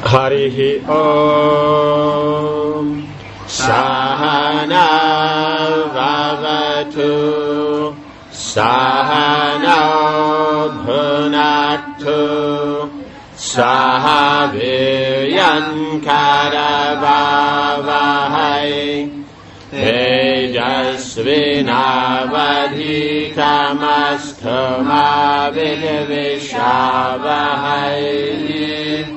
Harihi Om Sahana Vavatu Sahana Bhunatu Sahaviryan Karavavahai Tejasvinavadhitamastama Vidvishavahai.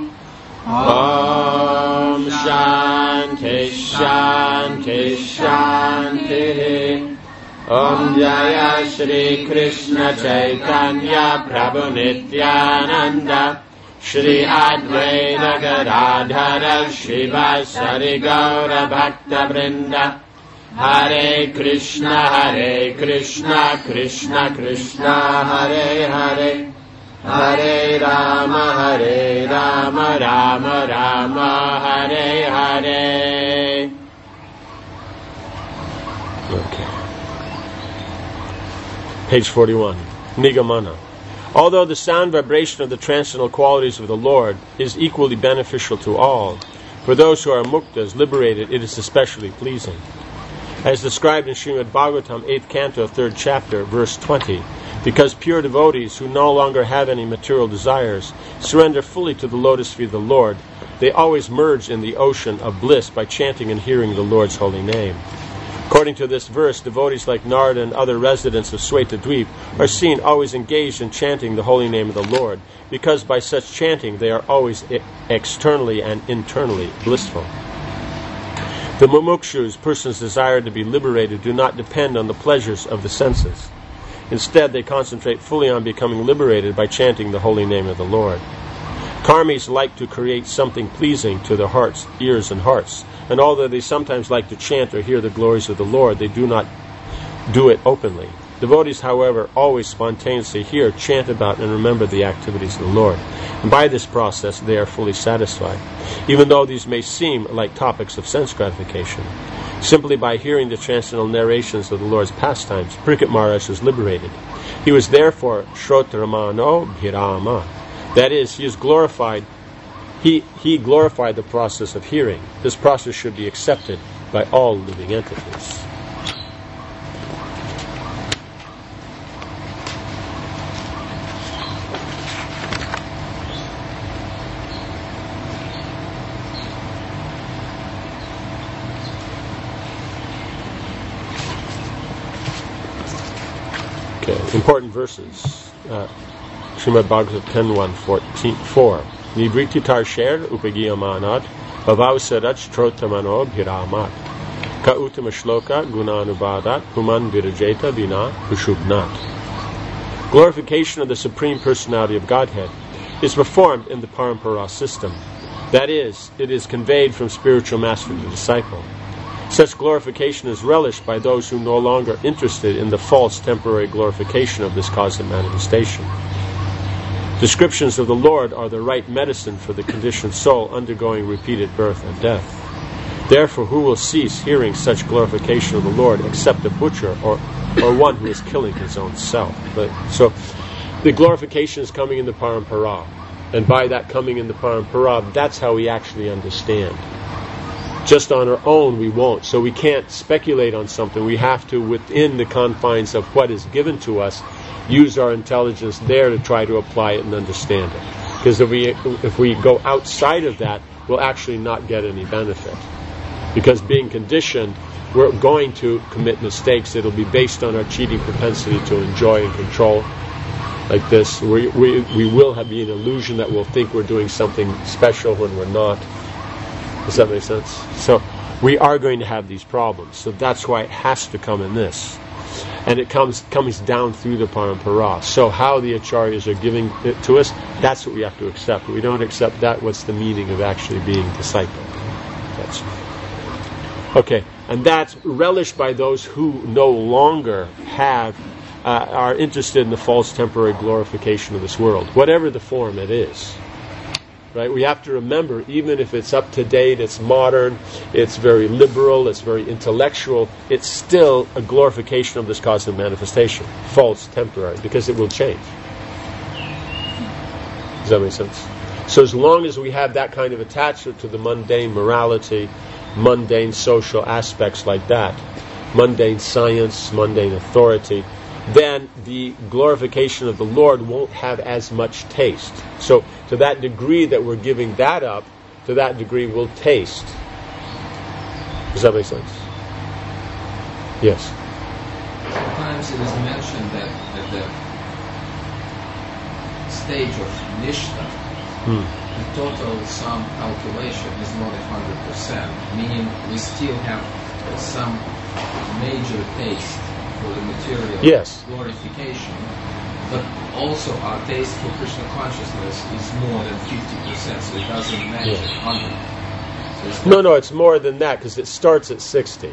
Om Shanti Shanti Shanti. Om Jaya Shri Krishna Chaitanya Prabhu Nityananda Shri Advaita Gadadhara Shivasari Gaura Bhakta Vrinda. Hare Krishna Krishna Krishna Hare Hare Hare Rama Rama Rama Hare Hare. Okay. Page 41. Nigamana. Although the sound vibration of the transcendental qualities of the Lord is equally beneficial to all, for those who are muktas, liberated, it is especially pleasing. As described in Srimad Bhagavatam, 8th canto, 3rd chapter, verse 20, because pure devotees who no longer have any material desires surrender fully to the lotus feet of the Lord, they always merge in the ocean of bliss by chanting and hearing the Lord's holy name. According to this verse, devotees like Narada and other residents of Swetadweep are seen always engaged in chanting the holy name of the Lord, because by such chanting they are always externally and internally blissful. The mumukshus, persons desired to be liberated, do not depend on the pleasures of the senses. Instead, they concentrate fully on becoming liberated by chanting the holy name of the Lord. Karmis like to create something pleasing to their hearts, ears, and hearts, and although they sometimes like to chant or hear the glories of the Lord, they do not do it openly. Devotees, however, always spontaneously hear, chant about, and remember the activities of the Lord. And by this process, they are fully satisfied, even though these may seem like topics of sense gratification. Simply by hearing the transcendental narrations of the Lord's pastimes, Parikshit Maharaj was liberated. He was therefore Shrotamano Bhirama. That is, he is glorified. He glorified the process of hearing. This process should be accepted by all living entities. Important verses. Srimad Bhagavatam 10.1.4. Nivriti tarsher upagiyamanat bhavavsarach trotamano bhiramat ka uttama shloka gunanubadat human virajeta vina hushubnat. Glorification of the Supreme Personality of Godhead is performed in the Parampara system. That is, it is conveyed from spiritual master to disciple. Such glorification is relished by those who no longer are interested in the false temporary glorification of this cosmic manifestation. Descriptions of the Lord are the right medicine for the conditioned soul undergoing repeated birth and death. Therefore, who will cease hearing such glorification of the Lord except a butcher or one who is killing his own self? So, the glorification is coming in the Parampara. And by that coming in the Parampara, that's how we actually understand. Just on our own, we won't. So we can't speculate on something. We have to, within the confines of what is given to us, use our intelligence there to try to apply it and understand it. Because if we go outside of that, we'll actually not get any benefit. Because being conditioned, we're going to commit mistakes. It'll be based on our cheating propensity to enjoy and control. Like this, we will be an illusion that we'll think we're doing something special when we're not. Does that make sense? So we are going to have these problems. So that's why it has to come in this. And it comes down through the Parampara. So how the Acharyas are giving it to us, that's what we have to accept. If we don't accept that, what's the meaning of actually being disciple? That's okay. And that's relished by those who no longer are interested in the false temporary glorification of this world, whatever the form it is. Right? We have to remember, even if it's up to date, it's modern, it's very liberal, it's very intellectual, it's still a glorification of this cosmic manifestation. False, temporary, because it will change. Does that make sense? So as long as we have that kind of attachment to the mundane morality, mundane social aspects like that, mundane science, mundane authority, then the glorification of the Lord won't have as much taste. So to that degree that we're giving that up, to that degree we'll taste. Does that make sense? Yes. Sometimes it is mentioned that at the stage of Nishta, the total sum calculation is not 100%, meaning we still have some major taste for the material glorification, but also our taste for Krishna consciousness is more than 50%, so it doesn't match 100. So no, it's more than that, because it starts at 60.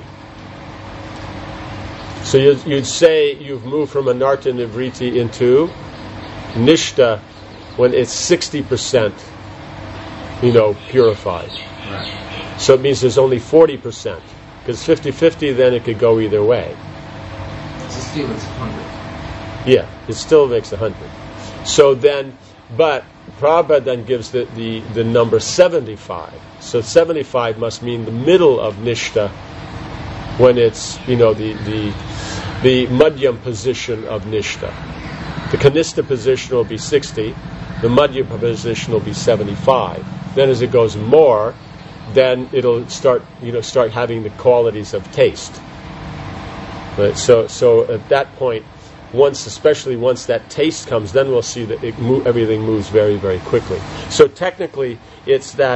So you'd say you've moved from anartha nivriti into nishta when it's 60%, purified. Right. So it means there's only 40%. Because 50-50, then it could go either way. So still it's 100. Yeah, it still makes 100. So then, but Prabhupada then gives the number 75. So 75 must mean the middle of Nishta, when it's, the Madhyam position of Nishta. The Kanista position will be 60, the Madhyam position will be 75. Then as it goes more, then it'll start having the qualities of taste. Right? So at that point, especially once that taste comes, then we'll see that everything moves very, very quickly. So technically, it's that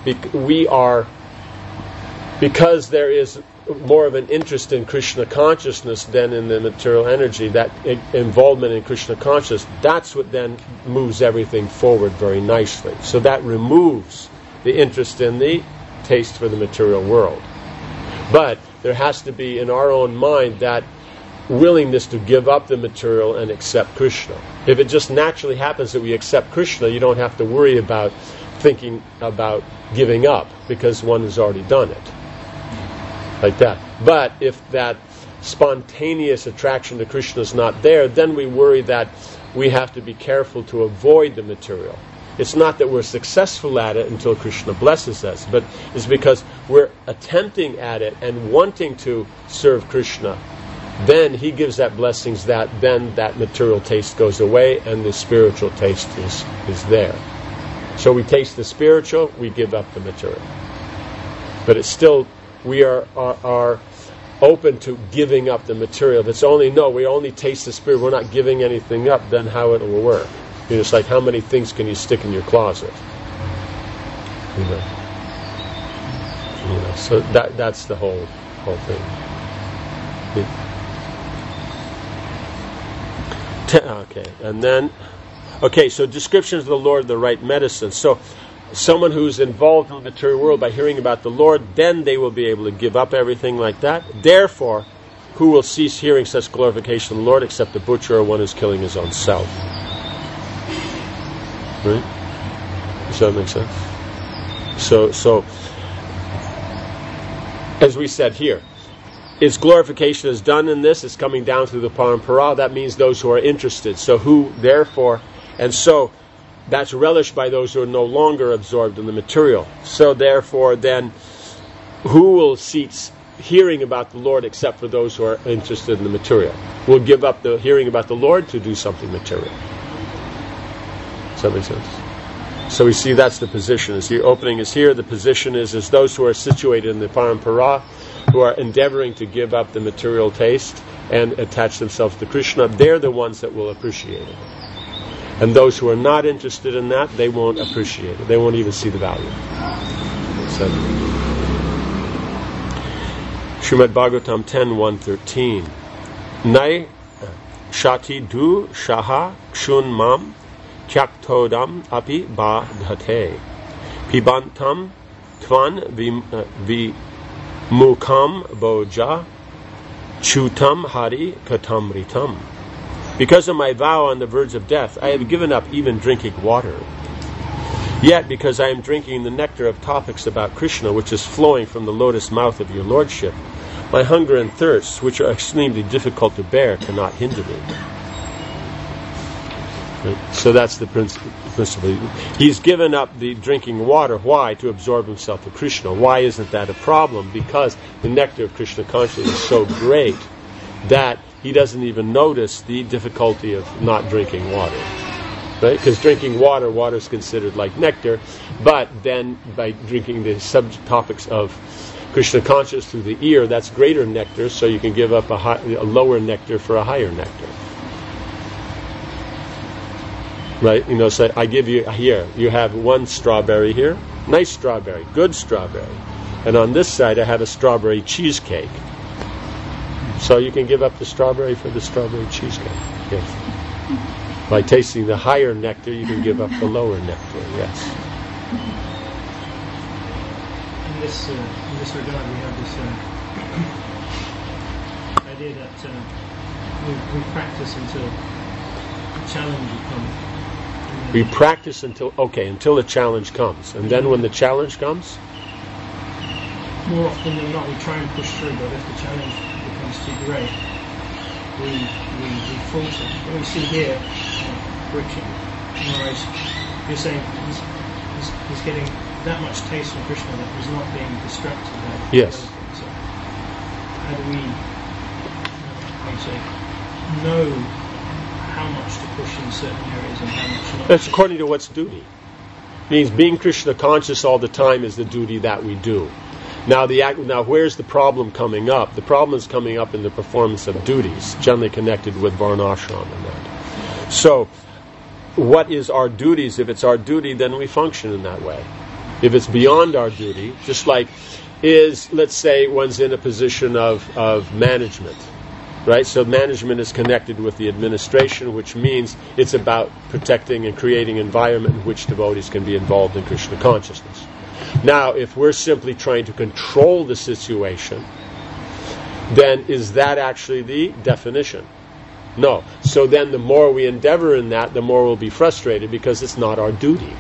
because there is more of an interest in Krishna consciousness than in the material energy, that involvement in Krishna consciousness, that's what then moves everything forward very nicely. So that removes the interest in the taste for the material world. But there has to be in our own mind that willingness to give up the material and accept Krishna. If it just naturally happens that we accept Krishna, you don't have to worry about thinking about giving up, because one has already done it. Like that. But if that spontaneous attraction to Krishna is not there, then we worry that we have to be careful to avoid the material. It's not that we're successful at it until Krishna blesses us, but it's because we're attempting at it and wanting to serve Krishna. Then he gives that blessings that then that material taste goes away and the spiritual taste is there. So we taste the spiritual, we give up the material. But it's still, we are open to giving up the material. If it's we only taste the spirit, we're not giving anything up, then how it will work. It's like how many things can you stick in your closet? So that's the whole thing. Okay, and then so descriptions of the Lord, the right medicine. So someone who's involved in the material world, by hearing about the Lord, then they will be able to give up everything like that. Therefore, who will cease hearing such glorification of the Lord except the butcher or one who's killing his own self? Right? Does that make sense? So as we said here, its glorification is done in this, it's coming down through the parampara. That means those who are interested. So who, therefore, and so that's relished by those who are no longer absorbed in the material. So therefore, then, who will cease hearing about the Lord except for those who are interested in the material? Will give up the hearing about the Lord to do something material. Does that make sense? So we see that's the position. As the opening is here, the position is as those who are situated in the parampara, who are endeavoring to give up the material taste and attach themselves to Krishna, they're the ones that will appreciate it. And those who are not interested in that, they won't appreciate it. They won't even see the value. So, Srimad Bhagavatam 10:1-13. Nai shati du shaha kshun mam kyaktodam api badhate pibantam tvan vimukam boja chutam hari katamritam. Because of my vow on the verge of death, I have given up even drinking water. Yet, because I am drinking the nectar of topics about Krishna, which is flowing from the lotus mouth of your Lordship, my hunger and thirst, which are extremely difficult to bear, cannot hinder me. Right? So that's the principle. He's given up the drinking water. Why? To absorb himself to Krishna. Why isn't that a problem? Because the nectar of Krishna consciousness is so great that he doesn't even notice the difficulty of not drinking water. Right? Because drinking water is considered like nectar, but then by drinking the subtopics of Krishna consciousness through the ear, that's greater nectar, so you can give up a lower nectar for a higher nectar. Right? So I give you here, you have one strawberry here, nice strawberry, good strawberry. And on this side I have a strawberry cheesecake. So you can give up the strawberry for the strawberry cheesecake. Yes. By tasting the higher nectar, you can give up the lower nectar. Yes. In this regard, we have this idea that we practice until a challenge will come. We practice until the challenge comes. And then when the challenge comes? More often than not, we try and push through, but if the challenge becomes too great, we falter. What we see here, Richard, you're saying he's getting that much taste from Krishna that he's not being distracted by it. Yes. So how do we know how much to push in certain areas and how much not? That's according to what's duty. It means being Krishna conscious all the time is the duty that we do. Now where's the problem coming up? The problem is coming up in the performance of duties, generally connected with Varnashram and that. So, what is our duties? If it's our duty, then we function in that way. If it's beyond our duty, just like let's say one's in a position of management, right? So management is connected with the administration, which means it's about protecting and creating an environment in which devotees can be involved in Krishna consciousness. Now, if we're simply trying to control the situation, then is that actually the definition? No. So then the more we endeavor in that, the more we'll be frustrated because it's not our duty.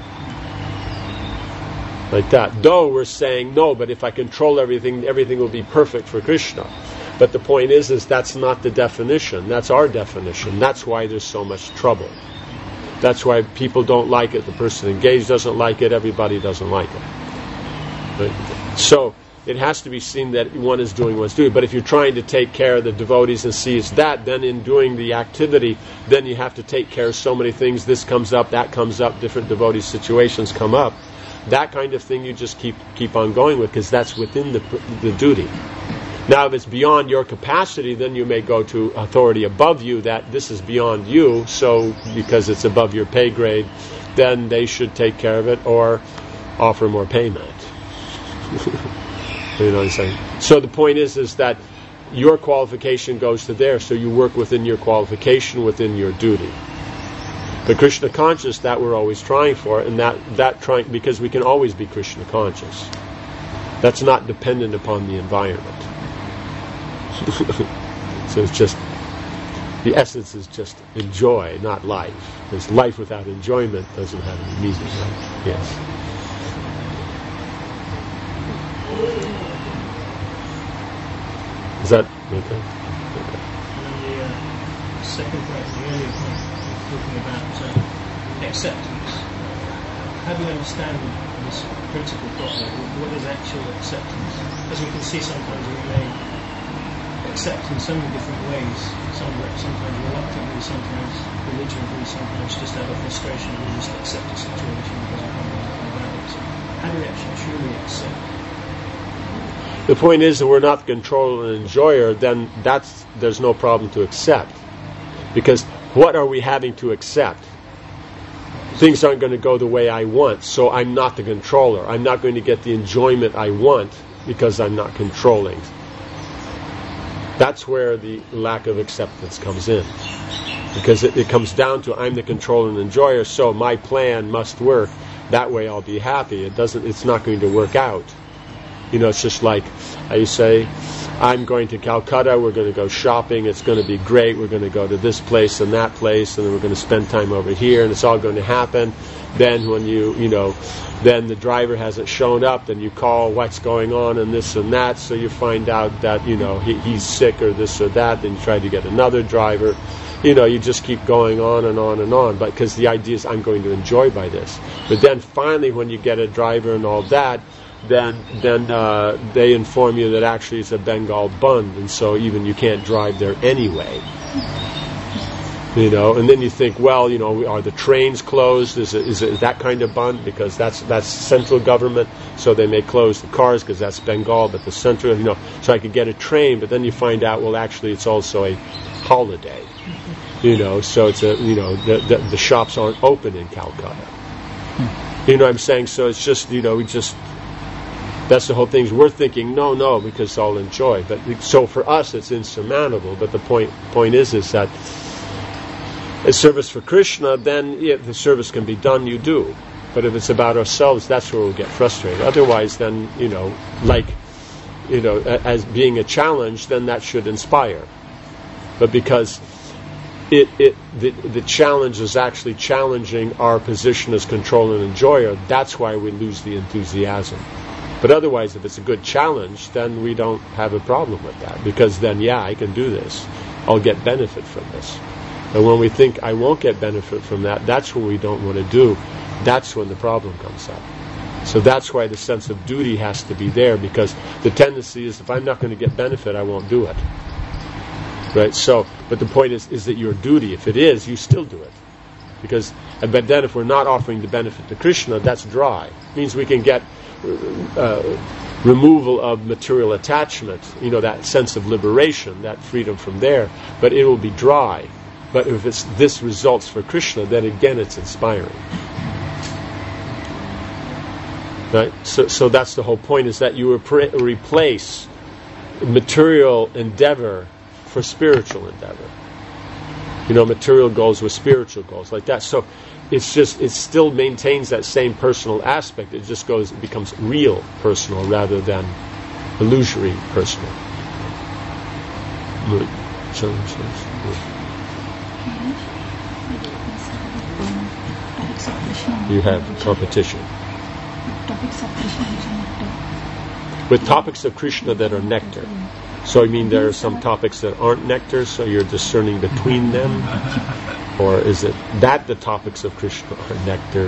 Like that. Though we're saying, no, but if I control everything will be perfect for Krishna. But the point is that's not the definition. That's our definition. That's why there's so much trouble. That's why people don't like it. The person engaged doesn't like it. Everybody doesn't like it. Right? So it has to be seen that one is doing what's due. But if you're trying to take care of the devotees and sees that, then in doing the activity, then you have to take care of so many things. This comes up, that comes up, different devotee situations come up. That kind of thing you just keep on going with because that's within the duty. Now, if it's beyond your capacity, then you may go to authority above you that this is beyond you, so because it's above your pay grade, then they should take care of it or offer more payment. You know what I'm saying? So the point is that your qualification goes to there, so you work within your qualification, within your duty. But Krishna conscious, that we're always trying for, and that trying because we can always be Krishna conscious. That's not dependent upon the environment. So it's just the essence is just enjoy, not life. Because life without enjoyment doesn't have any meaning. Right? Yes. Is that okay? And then the second point, the earlier point, talking about acceptance. How do you understand this principle properly? What is actual acceptance? As we can see, sometimes we may accept in so many different ways. Sometimes reluctantly, sometimes belligerently, sometimes just out of frustration. We just accept the situation because we can't do anything about it. So how do we actually truly accept? The point is that we're not the controller and enjoyer, then there's no problem to accept. Because what are we having to accept? Things aren't going to go the way I want, so I'm not the controller. I'm not going to get the enjoyment I want because I'm not controlling. That's where the lack of acceptance comes in. Because it comes down to I'm the controller and enjoyer, so my plan must work. That way I'll be happy. It's not going to work out. It's just like I say, I'm going to Calcutta, we're going to go shopping, it's going to be great, we're going to go to this place and that place, and then we're going to spend time over here, and it's all going to happen. then when then the driver hasn't shown up, then you call what's going on and this and that, so you find out that, he's sick or this or that, then you try to get another driver. You just keep going on and on and on, but because the idea is I'm going to enjoy by this. But then finally when you get a driver and all that, then they inform you that actually it's a Bengal bund, and so even you can't drive there anyway. And then you think, well, are the trains closed? Is it that kind of bund? Because that's central government, so they may close the cars because that's Bengal, but the central, so I could get a train, but then you find out, well, actually it's also a holiday. So it's the shops aren't open in Calcutta. You know what I'm saying? So it's just, that's the whole thing. We're thinking, no, because I'll enjoy. But so for us, it's insurmountable. But the point is that a service for Krishna, then if the service can be done, you do. But if it's about ourselves, that's where we'll get frustrated. Otherwise, then, as being a challenge, then that should inspire. But because the challenge is actually challenging our position as controller and enjoyer, that's why we lose the enthusiasm. But otherwise, if it's a good challenge, then we don't have a problem with that. Because then, I can do this. I'll get benefit from this. And when we think I won't get benefit from that, that's what we don't want to do. That's when the problem comes up. So that's why the sense of duty has to be there, because the tendency is if I'm not going to get benefit, I won't do it. Right? So, but the point is that your duty, if it is, you still do it. But then if we're not offering the benefit to Krishna, that's dry. It means we can get removal of material attachment, that sense of liberation, that freedom from there, but it will be dry. But if this results for Krishna, then again it's inspiring. Right? So that's the whole point, is that you replace material endeavor for spiritual endeavor. Material goals with spiritual goals, like that. So it still maintains that same personal aspect. It just becomes real personal rather than illusory personal. You have competition. With topics of Krishna that are nectar. So I mean there are some topics that aren't nectar, so you're discerning between them? Or is it that the topics of Krishna are nectar?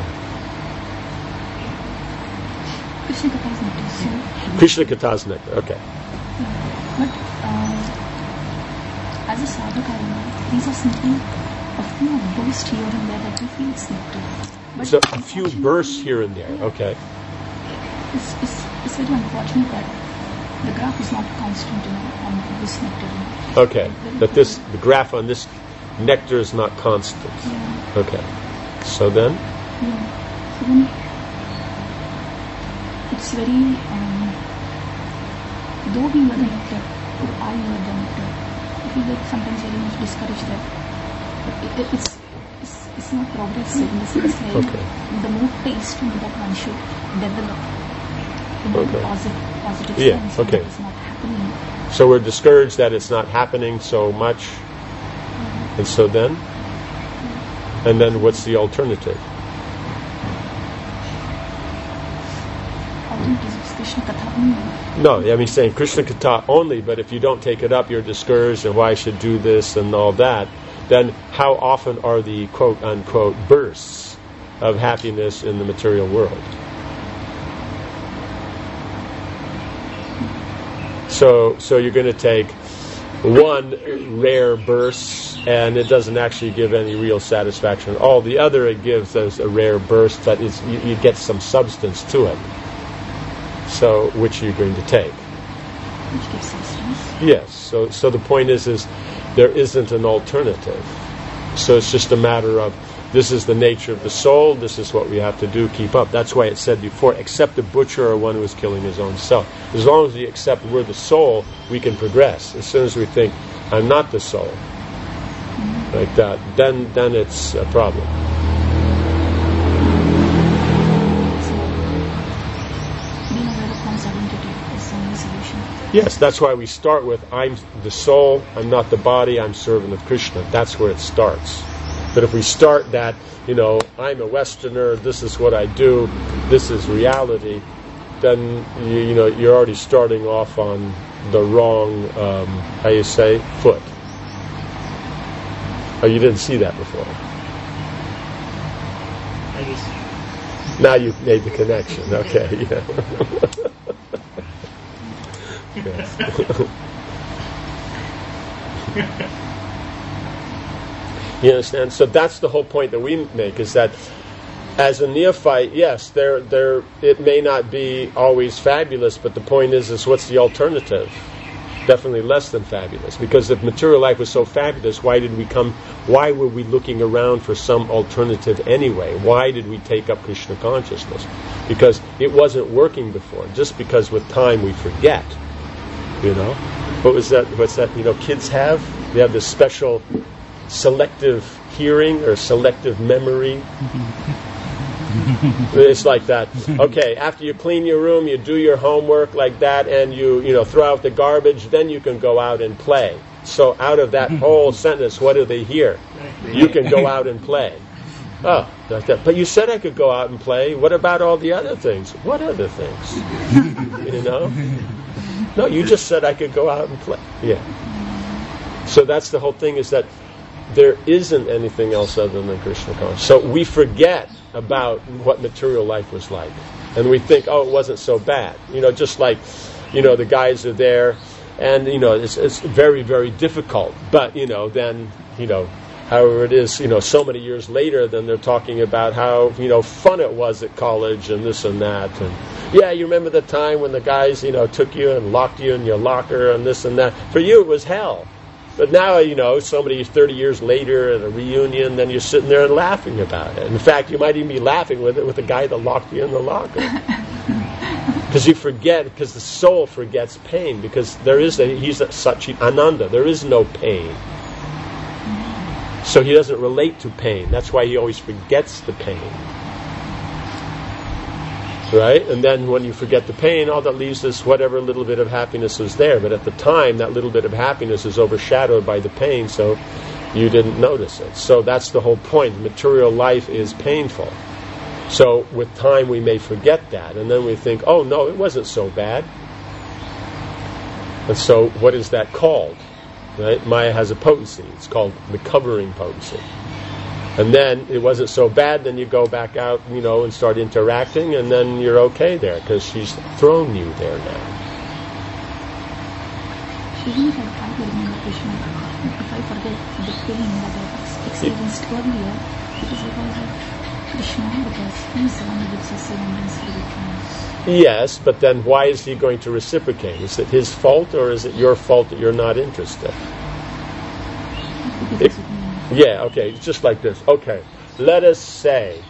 Krishna Katha is nectar, okay. But as a sadhaka, these are simply a few bursts here and there that we feel it's nectar. But so a few bursts here and there, okay. It's very unfortunate that the graph is not constant on this nectar. Okay, that the graph on this nectar is not constant. Yeah. Okay, so then? Yeah. So then it's very, though we were the nectar, or I were the nectar, I feel like sometimes very much discouraged that it's not progressive in the sense like the more taste that one should develop in a positive sense, okay. It's not happening. So we're discouraged that it's not happening so much, and so then? And then what's the alternative? Alternative is Krishna Katha only. No, I mean saying Krishna Katha only, but if you don't take it up, you're discouraged, and why I should do this and all that. Then how often are the quote-unquote bursts of happiness in the material world? So you're going to take one rare burst, and it doesn't actually give any real satisfaction. All the other, it gives us a rare burst, but you get some substance to it. So which are you going to take? Which gives substance? Yes. So the point is there isn't an alternative. So it's just a matter of, this is the nature of the soul, this is what we have to do, keep up. That's why it said before, accept the butcher or one who is killing his own self. As long as we accept we're the soul, we can progress. As soon as we think, I'm not the soul, like that, then it's a problem. Being aware of one's identity is the only solution. Yes, that's why we start with, I'm the soul, I'm not the body, I'm servant of Krishna. That's where it starts. But if we start that, I'm a Westerner, this is what I do, this is reality, then you're already starting off on the wrong, foot. Oh, you didn't see that before. I guess. Now you've made the connection. Okay, yeah. You understand? So that's the whole point that we make, is that as a neophyte, yes, it may not be always fabulous, but the point is what's the alternative? Definitely less than fabulous. Because if material life was so fabulous, why were we looking around for some alternative anyway? Why did we take up Krishna consciousness? Because it wasn't working before. Just because with time we forget. What's that, kids have? They have this special selective hearing or selective memory. It's like that. Okay, after you clean your room, you do your homework like that, and you throw out the garbage, then you can go out and play. So out of that whole sentence, what do they hear? You can go out and play. Oh, like that. But you said I could go out and play. What about all the other things? What other things? No, you just said I could go out and play. Yeah. So that's the whole thing, is that there isn't anything else other than Krishna consciousness. So we forget about what material life was like. And we think, it wasn't so bad. Just like, the guys are there, and, it's very, very difficult. But, then, however it is, so many years later, then they're talking about how, fun it was at college and this and that. And, yeah, you remember the time when the guys, took you and locked you in your locker and this and that. For you, it was hell. But now, so many 30 years later at a reunion, then you're sitting there and laughing about it. In fact, you might even be laughing with the guy that locked you in the locker. Because you forget, because the soul forgets pain, because he's such ananda, there is no pain. So he doesn't relate to pain. That's why he always forgets the pain. Right? And then when you forget the pain, all that leaves is whatever little bit of happiness was there. But at the time, that little bit of happiness is overshadowed by the pain, so you didn't notice it. So that's the whole point. Material life is painful. So with time, we may forget that. And then we think, oh, no, it wasn't so bad. And so what is that called? Right? Maya has a potency. It's called the covering potency. And then it wasn't so bad, then you go back out, and start interacting, and then you're okay there, because she's thrown you there now. Shouldn't I try to remember Krishna if I forget the pain that I experienced earlier? It is because of Krishna, because he is the one who gives us immensely returns. Yes, but then why is he going to reciprocate? Is it his fault, or is it your fault that you're not interested? Yeah, okay, it's just like this. Okay, let us say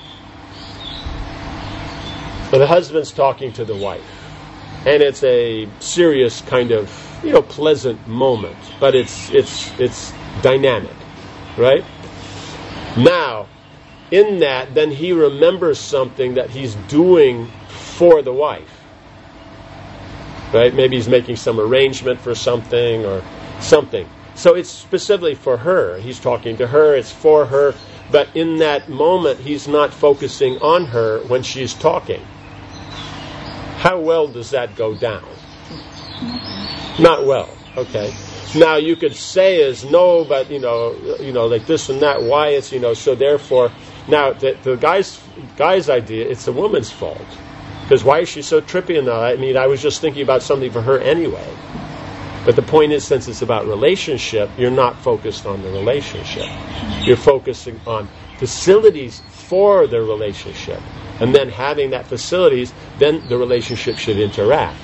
the husband's talking to the wife, and it's a serious kind of, pleasant moment, but it's dynamic, right? Now, in that, then he remembers something that he's doing for the wife, right? Maybe he's making some arrangement for something or something. So it's specifically for her. He's talking to her, it's for her, but in that moment he's not focusing on her when she's talking. How well does that go down? Not well. Okay. Now you could say no, but like this and that, why it's, so therefore, now the guy's idea, it's the woman's fault. Because why is she so trippy in that? I mean, I was just thinking about something for her anyway. But the point is, since it's about relationship, you're not focused on the relationship. You're focusing on facilities for the relationship. And then having that facilities, then the relationship should interact.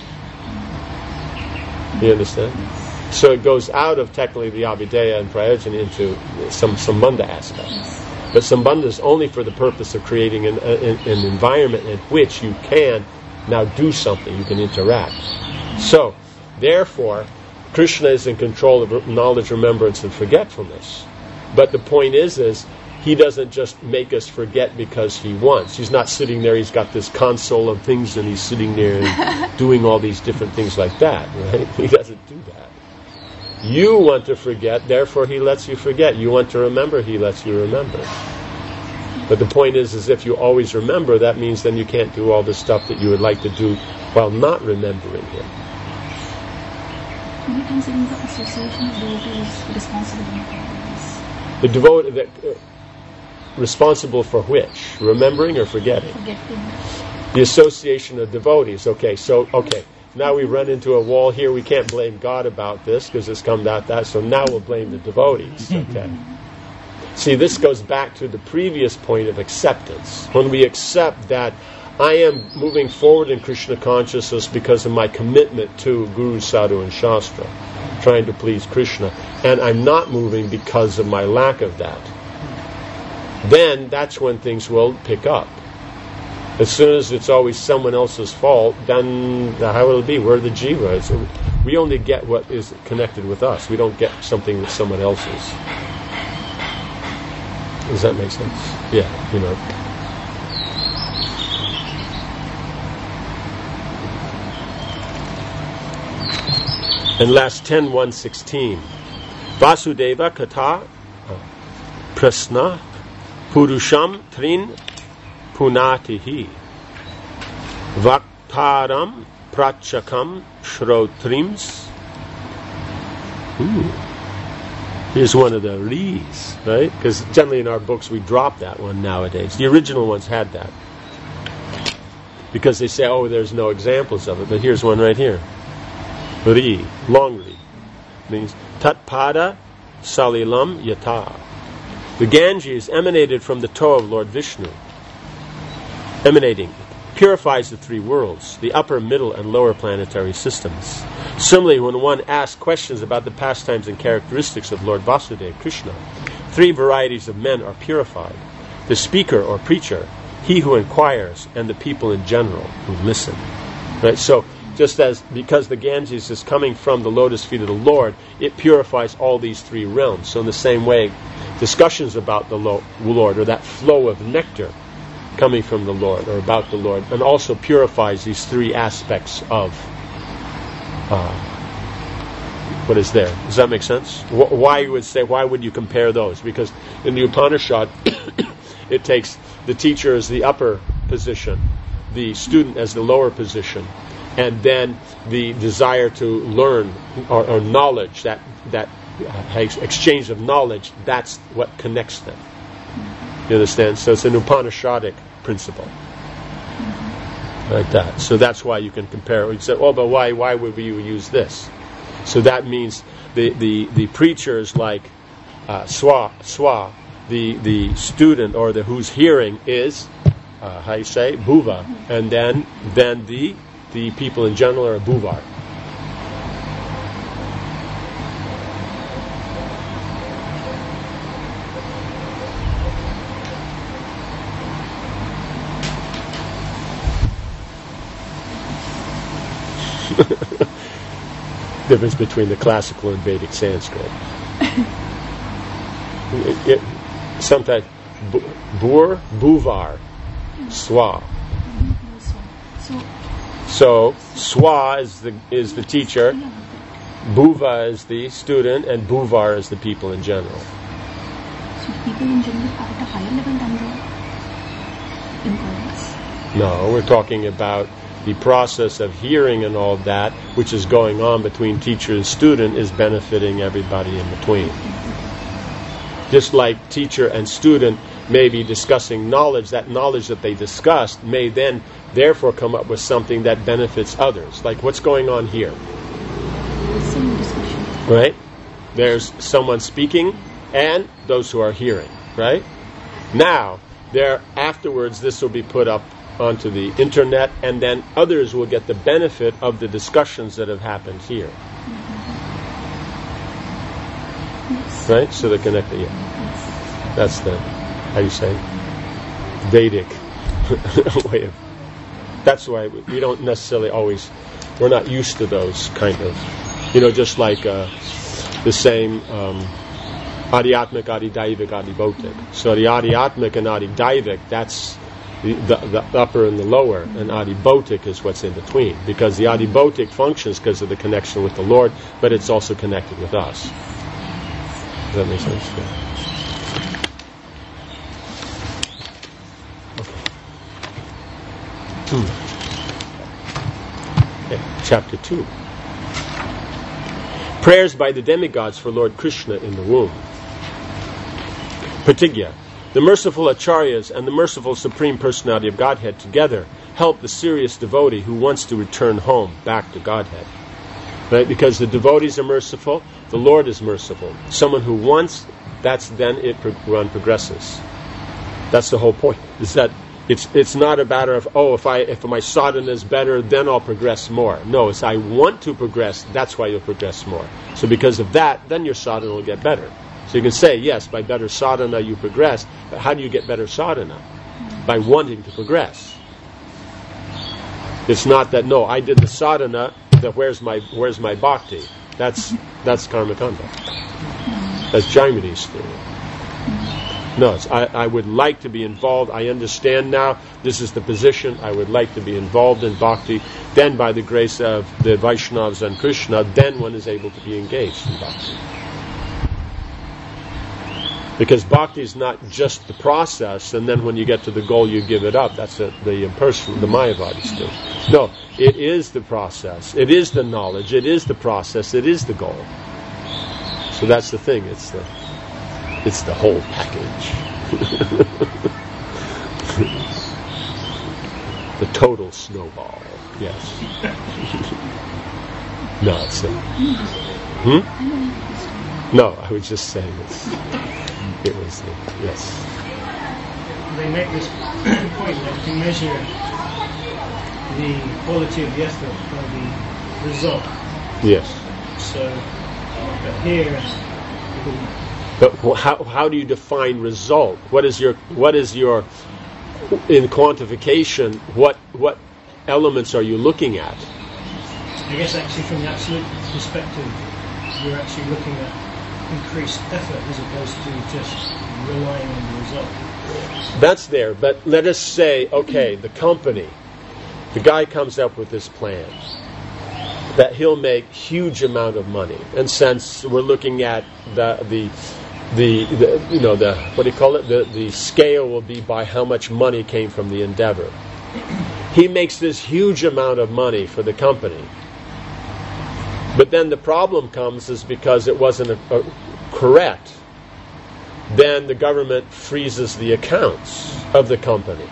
You understand? So it goes out of technically the Abhideya and Prayojana into some Sambandha aspect. But Sambandha is only for the purpose of creating an environment in which you can now do something, you can interact. So, therefore, Krishna is in control of knowledge, remembrance, and forgetfulness. But the point is he doesn't just make us forget because he wants. He's not sitting there, he's got this console of things, and he's sitting there and doing all these different things like that, right? He doesn't do that. You want to forget, therefore he lets you forget. You want to remember, he lets you remember. But the point is if you always remember, that means then you can't do all the stuff that you would like to do while not remembering him. Many times even the association of devotee is responsible for this. The devotee, responsible for which? Remembering or forgetting? Forgetting. The association of devotees. Okay. Now we run into a wall here. We can't blame God about this because it's come out that. So now we'll blame the devotees. Okay. See, this goes back to the previous point of acceptance. When we accept that I am moving forward in Krishna consciousness because of my commitment to Guru, Sadhu, and Shastra, trying to please Krishna, and I'm not moving because of my lack of that, then that's when things will pick up. As soon as it's always someone else's fault, then how will it be? We're the jiva. We only get what is connected with us. We don't get something that's someone else's. Does that make sense? Yeah, And last 10.1.16. Vasudeva Katha Prasna Purusham Trin Punatihi Vaktaram Prachakam Shrotrims. Here's one of the re's, right? Because generally in our books we drop that one nowadays. The original ones had that. Because they say, there's no examples of it. But here's one right here. Ri, long ri. Means Tatpada Salilam Yata. The Ganges emanated from the toe of Lord Vishnu. Emanating purifies the three worlds, the upper, middle, and lower planetary systems. Similarly, when one asks questions about the pastimes and characteristics of Lord Vasudeva, Krishna, three varieties of men are purified. The speaker or preacher, he who inquires, and the people in general who listen. Right? So, just as because the Ganges is coming from the lotus feet of the Lord, it purifies all these three realms. So in the same way, discussions about the Lord, or that flow of nectar coming from the Lord, or about the Lord, and also purifies these three aspects of what is there. Does that make sense? Why would you compare those? Because in the Upanishad, it takes the teacher as the upper position, the student as the lower position, and then the desire to learn or knowledge, that exchange of knowledge, that's what connects them. You understand? So it's an Upanishadic principle. Like that. So that's why you can compare. You say, but why would we use this? So that means the preachers like Swa, the student or who's hearing is Bhuva, and then the people in general are Bhuvar. Difference between the classical and Vedic Sanskrit. Sometimes Bhuvar, Swa. So Swa is the teacher, Bhuva is the student, and Bhuvar is the people in general. So people in general are at a higher level than the importance? No, we're talking about the process of hearing and all that, which is going on between teacher and student, is benefiting everybody in between. Just like teacher and student may be discussing knowledge, that knowledge that they discussed may then therefore come up with something that benefits others. Like what's going on here? Right? There's someone speaking and those who are hearing. Right? Now, afterwards this will be put up onto the internet, and then others will get the benefit of the discussions that have happened here. Right? So they're connected. Yeah. That's the, how do you say, Vedic way of. That's why we don't necessarily always, we're not used to those kind of, just like the same Adhyatmic, Adidaivik, Adibautic. So the Adhyatmic and Adidaivik, that's the upper and the lower, and Adibhotik is what's in between, because the Adibhotik functions because of the connection with the Lord, but it's also connected with us. Does that make sense? Yeah. Okay. Chapter 2. Prayers by the demigods for Lord Krishna in the womb. Pratigya. The merciful Acharyas and the merciful Supreme Personality of Godhead together help the serious devotee who wants to return home, back to Godhead. Right? Because the devotees are merciful, the Lord is merciful. Someone who wants, then one progresses. That's the whole point. Is that it's not a matter of, if my sadhana is better, then I'll progress more. No, it's I want to progress, that's why you'll progress more. So because of that, then your sadhana will get better. So you can say, yes, by better sadhana you progress, but how do you get better sadhana? By wanting to progress. It's not that, no, I did the sadhana, that where's my bhakti? That's karmakanda. That's Jaimini's theory. No, I would like to be involved. I understand now, this is the position, I would like to be involved in bhakti. Then by the grace of the Vaishnavas and Krishna, then one is able to be engaged in bhakti. Because bhakti is not just the process, and then when you get to the goal you give it up. That's the impersonal, the Mayavadis do. No, it is the process. It is the knowledge. It is the process. It is the goal. So that's the thing. It's the whole package. The total snowball. Yes. No, it's No, I was just saying it was yes. They make this point that to measure the quality of the effort by the result. Yes. So, but here. But how do you define result? What is your in quantification? What elements are you looking at? I guess actually from the absolute perspective, you're actually looking at increased effort as opposed to just relying on the result. That's there, but let us say, okay, the guy comes up with this plan that he'll make huge amount of money, and since we're looking at the what do you call it? The scale will be by how much money came from the endeavor. He makes this huge amount of money for the company. But then the problem comes is because it wasn't correct, then the government freezes the accounts of the company.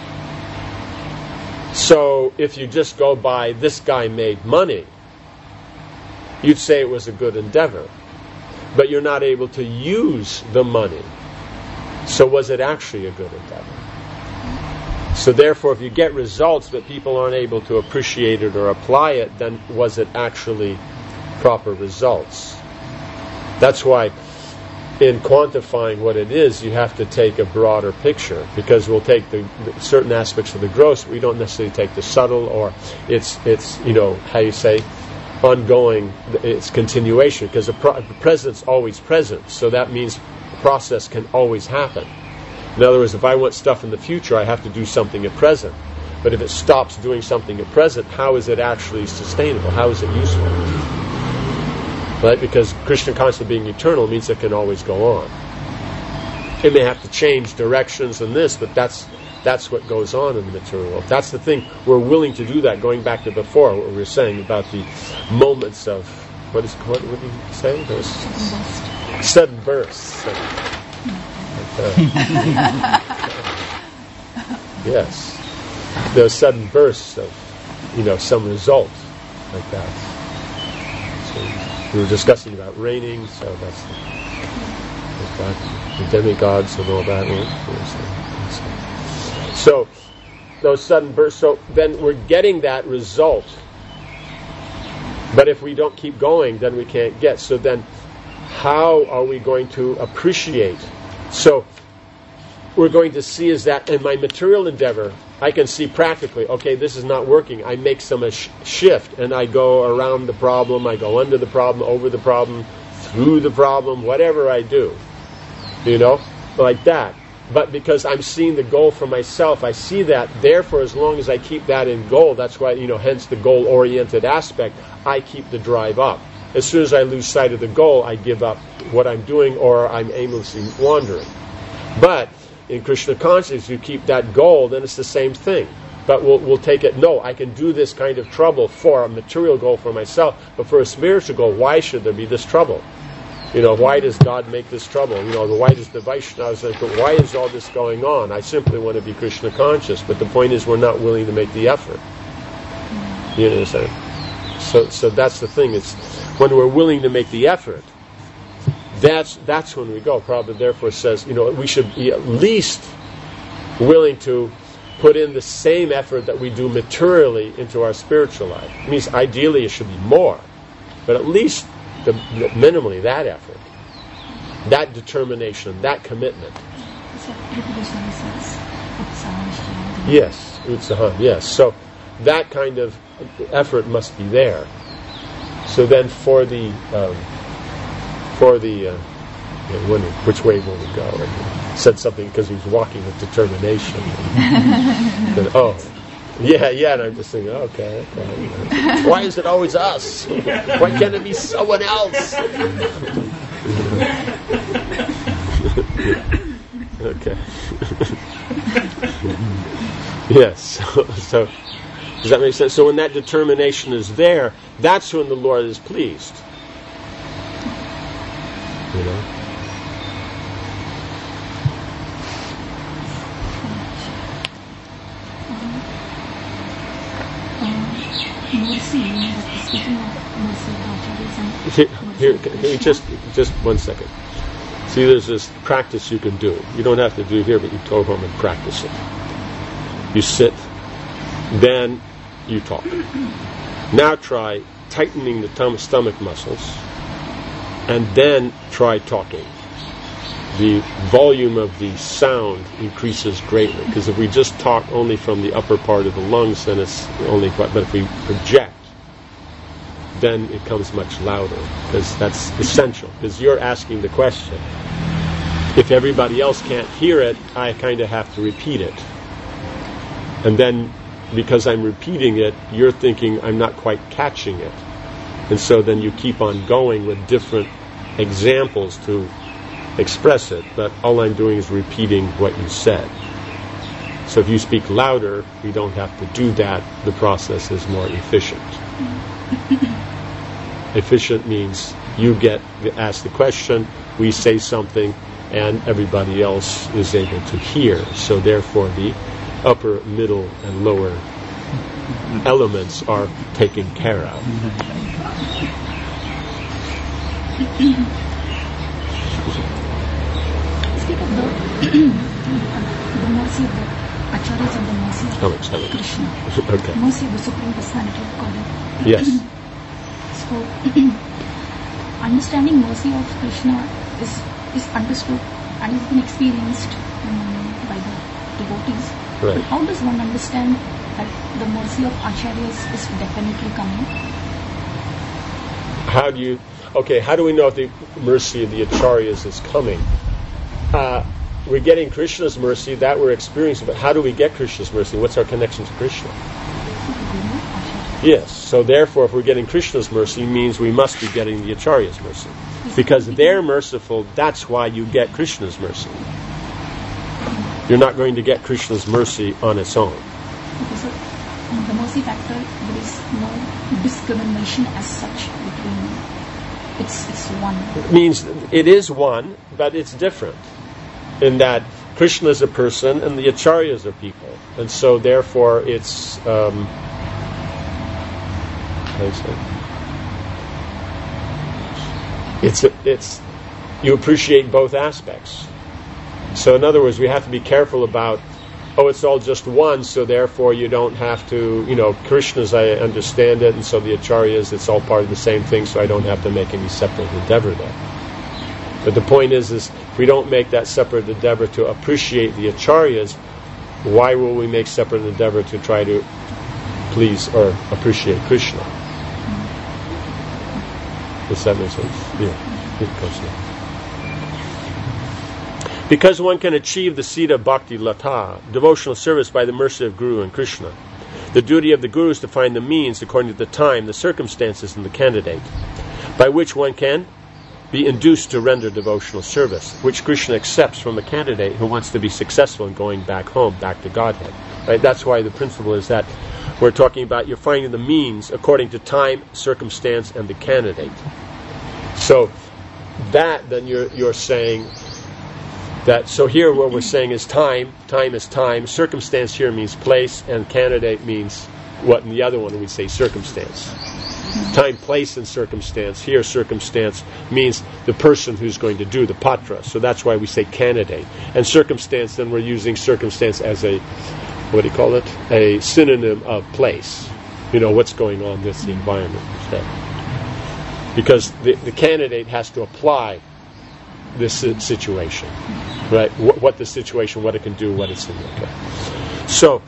So if you just go by this guy made money, you'd say it was a good endeavor. But you're not able to use the money. So was it actually a good endeavor? So therefore, if you get results but people aren't able to appreciate it or apply it, then was it actually proper results? That's why in quantifying what it is, you have to take a broader picture, because we'll take the certain aspects of the gross, we don't necessarily take the subtle, or it's how you say, ongoing, it's continuation, because the present's always present, so that means the process can always happen. In other words, if I want stuff in the future, I have to do something at present. But if it stops doing something at present, how is it actually sustainable? How is it useful? Right? Because Krishna consciousness being eternal means it can always go on. It may have to change directions and this, but that's what goes on in the material world. That's the thing. We're willing to do that, going back to before, what we were saying about the moments of, what did you say? Those sudden bursts. Yes. Those sudden bursts of, some result like that. So we were discussing about raining, so that's the demigods and all that. So those sudden bursts, so then we're getting that result. But if we don't keep going, then we can't get. So then how are we going to appreciate? So we're going to see is that in my material endeavor, I can see practically, okay, this is not working. I make some shift, and I go around the problem, I go under the problem, over the problem, through the problem, whatever I do, like that. But because I'm seeing the goal for myself, I see that. Therefore, as long as I keep that in goal, that's why, hence the goal-oriented aspect, I keep the drive up. As soon as I lose sight of the goal, I give up what I'm doing, or I'm aimlessly wandering. But in Krishna consciousness, you keep that goal, then it's the same thing. But we'll take it, no, I can do this kind of trouble for a material goal for myself, but for a spiritual goal, why should there be this trouble? Why does God make this trouble? Why does the Vaishnavas, why is all this going on? I simply want to be Krishna conscious, but the point is we're not willing to make the effort. You understand? So that's the thing. It's when we're willing to make the effort, that's when we go. Prabhupada therefore says, we should be at least willing to put in the same effort that we do materially into our spiritual life. It means ideally it should be more, but at least minimally that effort, that determination, that commitment. Yes, utsahan. Yes. So that kind of effort must be there. So then, for the which way will we go? And he said something because he was walking with determination. And, and I'm just thinking, okay. Why is it always us? Why can't it be someone else? Okay. Yes. So does that make sense? So when that determination is there, that's when the Lord is pleased. Here, just 1 second. See, there's this practice you can do. You don't have to do it here, but you go home and practice it. You sit, then you talk. Now try tightening the stomach muscles, and then try talking. The volume of the sound increases greatly, because if we just talk only from the upper part of the lungs, then it's only quite, but if we project, then it comes much louder, because that's essential, because you're asking the question. If everybody else can't hear it, I kind of have to repeat it. And then, because I'm repeating it, you're thinking I'm not quite catching it. And so then you keep on going with different examples to express it, but all I'm doing is repeating what you said. So if you speak louder, we don't have to do that. The process is more efficient. Efficient means you get asked the question, we say something, and everybody else is able to hear. So therefore the upper, middle, and lower elements are taken care of. Speak of the mercy of the acharyas and the mercy of Krishna. Okay. Mercy of the Supreme Personality of Godhead. Yes. So, understanding mercy of Krishna is understood and has been experienced by the devotees. Right. How does one understand that the mercy of acharyas is definitely coming? How do we know if the mercy of the acharyas is coming? We're getting Krishna's mercy, that we're experiencing, but how do we get Krishna's mercy? What's our connection to Krishna? Yes, so therefore if we're getting Krishna's mercy, means we must be getting the Acharya's mercy. Because they're merciful, that's why you get Krishna's mercy. You're not going to get Krishna's mercy on its own. Okay, so the mercy factor, there is no discrimination as such between, it's one. It means it is one, but it's different. In that Krishna is a person and the Acharyas are people. And so therefore it's you appreciate both aspects. So in other words, we have to be careful about, it's all just one, so therefore you don't have to, Krishna's, I understand it, and so the Acharyas, it's all part of the same thing, so I don't have to make any separate endeavor there. But the point is if we don't make that separate endeavor to appreciate the Acharyas, why will we make separate endeavor to try to please or appreciate Krishna? Does that make sense? Yeah, it goes there. Because one can achieve the Siddha Bhakti Lata, devotional service by the mercy of Guru and Krishna, the duty of the Guru is to find the means according to the time, the circumstances, and the candidate, by which one can be induced to render devotional service, which Krishna accepts from a candidate who wants to be successful in going back home, back to Godhead. Right? That's why the principle is that we're talking about you're finding the means according to time, circumstance, and the candidate. So that then you're saying that, so here what we're saying is time is time, circumstance here means place, and candidate means what in the other one we say circumstance. Time, place, and circumstance. Here circumstance means the person who's going to do, the patra. So that's why we say candidate. And circumstance, then we're using circumstance as a, what do you call it? A synonym of place. You know, what's going on with the environment. Because the candidate has to apply this situation. Right? What the situation, what it can do, what it's in. Okay. So,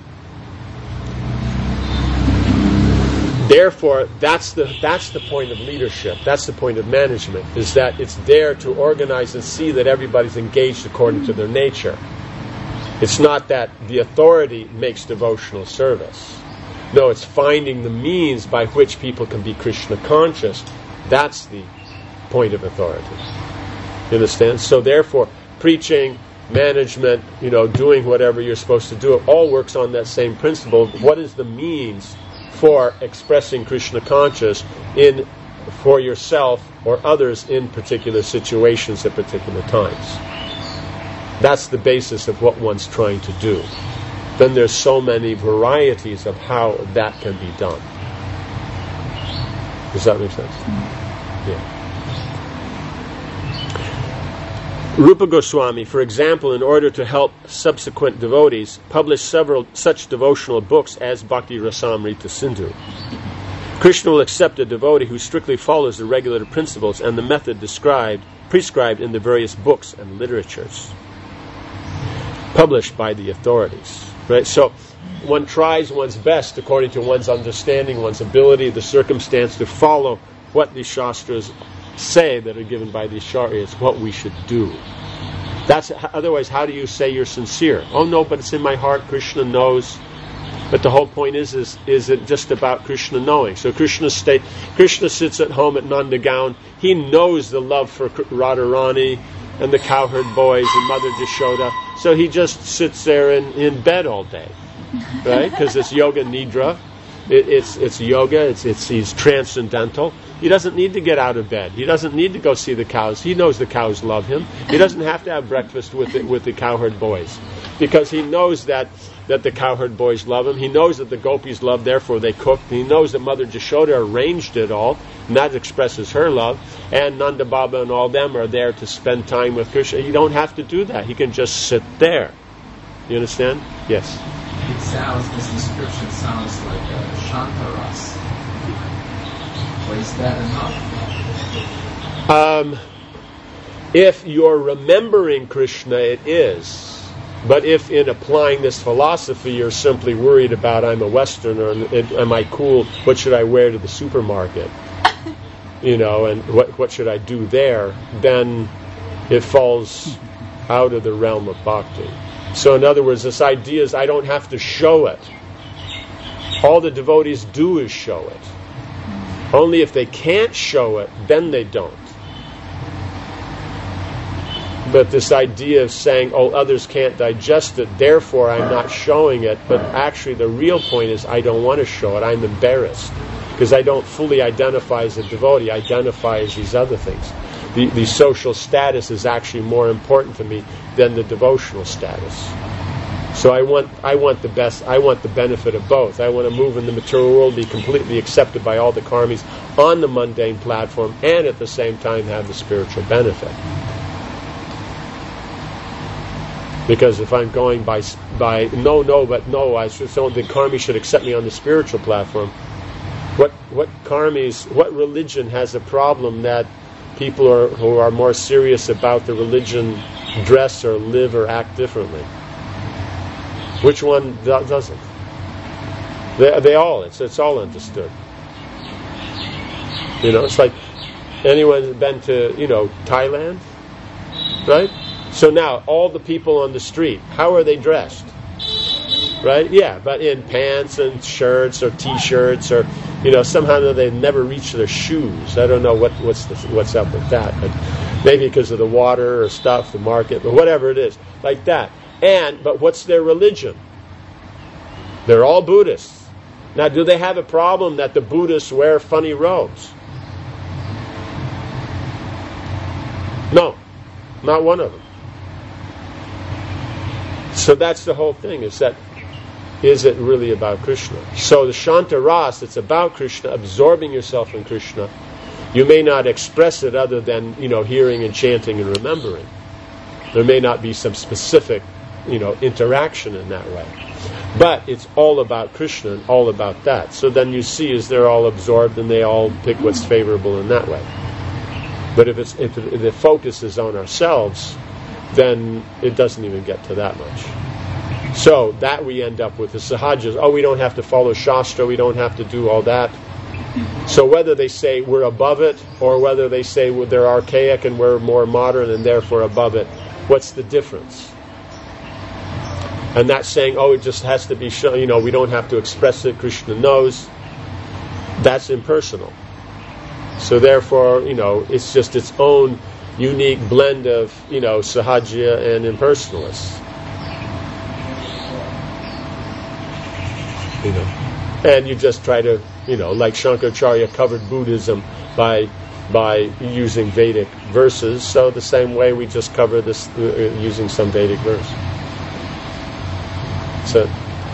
therefore, that's the point of leadership. That's the point of management, is that it's there to organize and see that everybody's engaged according to their nature. It's not that the authority makes devotional service. No, it's finding the means by which people can be Krishna conscious. That's the point of authority. You understand? So therefore, preaching, management, doing whatever you're supposed to do, it all works on that same principle. What is the means for expressing Krishna conscious for yourself or others in particular situations at particular times? That's the basis of what one's trying to do. Then there's so many varieties of how that can be done. Does that make sense? Yeah. Rupa Goswami, for example, in order to help subsequent devotees, published several such devotional books as Bhakti Rasamrita Sindhu. Krishna will accept a devotee who strictly follows the regulative principles and the method prescribed in the various books and literatures published by the authorities. Right? So one tries one's best according to one's understanding, one's ability, the circumstance, to follow what the Shastras say that are given by the Acharyas, what we should do. Otherwise, how do you say you're sincere? Oh no, but it's in my heart, Krishna knows. But the whole point is it just about Krishna knowing? So Krishna sits at home at Nandagown. He knows the love for Radharani and the cowherd boys and Mother Jashoda. So he just sits there in bed all day, right? Because it's yoga nidra. It's yoga. He's transcendental. He doesn't need to get out of bed. He doesn't need to go see the cows. He knows the cows love him. He doesn't have to have breakfast with the cowherd boys, because he knows that the cowherd boys love him. He knows that the gopis love, therefore they cooked. He knows that Mother Jashoda arranged it all, and that expresses her love. And Nanda Baba and all them are there to spend time with Krishna. You don't have to do that. He can just sit there. You understand? Yes. This description sounds like a Shantaras. But is that enough? If you're remembering Krishna, it is. But if in applying this philosophy you're simply worried about, I'm a Westerner, am I cool, what should I wear to the supermarket? And what should I do there? Then it falls out of the realm of bhakti. So in other words, this idea is I don't have to show it. All the devotees do is show it. Only if they can't show it, then they don't. But this idea of saying, others can't digest it, therefore I'm not showing it, but actually the real point is I don't want to show it, I'm embarrassed. Because I don't fully identify as a devotee, I identify as these other things. The social status is actually more important to me than the devotional status. So I want the best, I want the benefit of both. I want to move in the material world, be completely accepted by all the karmis on the mundane platform, and at the same time have the spiritual benefit. Because if I'm going by no, the karmis should accept me on the spiritual platform. What religion has a problem that people who are more serious about the religion dress or live or act differently? Which one doesn't? They all. It's all understood. It's like anyone been to Thailand, right? So now, all the people on the street, how are they dressed? Right? Yeah, but in pants and shirts or T-shirts, or somehow they never reach their shoes. I don't know what's up with that, but maybe because of the water or stuff, the market, but whatever it is, like that. But what's their religion? They're all Buddhists. Now, do they have a problem that the Buddhists wear funny robes? No, not one of them. So that's the whole thing, is it really about Krishna? So the Shanta Ras, it's about Krishna, absorbing yourself in Krishna. You may not express it other than, hearing and chanting and remembering. There may not be some specific, interaction in that way. But it's all about Krishna and all about that. So then you see as they're all absorbed and they all pick what's favorable in that way. But if the focus is on ourselves, then it doesn't even get to that much. So that we end up with the sahajas. Oh, we don't have to follow Shastra, we don't have to do all that. So whether they say we're above it, or whether they say they're archaic and we're more modern and therefore above it, what's the difference? And that's saying, oh, it just has to be shown, we don't have to express it, Krishna knows. That's impersonal. So therefore, it's just its own unique blend of, sahaja and impersonalists. And you just try to, like Shankaracharya covered Buddhism by using Vedic verses. So the same way we just cover this using some Vedic verse. So,